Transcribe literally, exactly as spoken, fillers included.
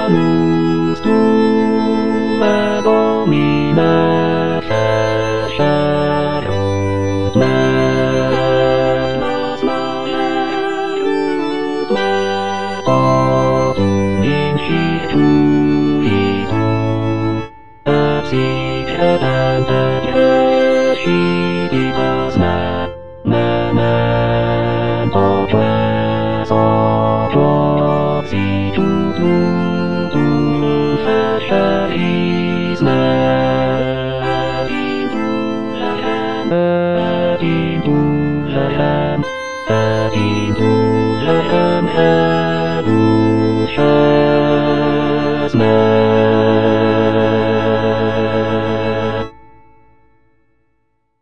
Anus tu abomina sacerot me, las malerut me, potum instituitum, absicedam et recidivas me, me, me, poques oproxitutum feceris me, et indulgem, et indulgem educes me.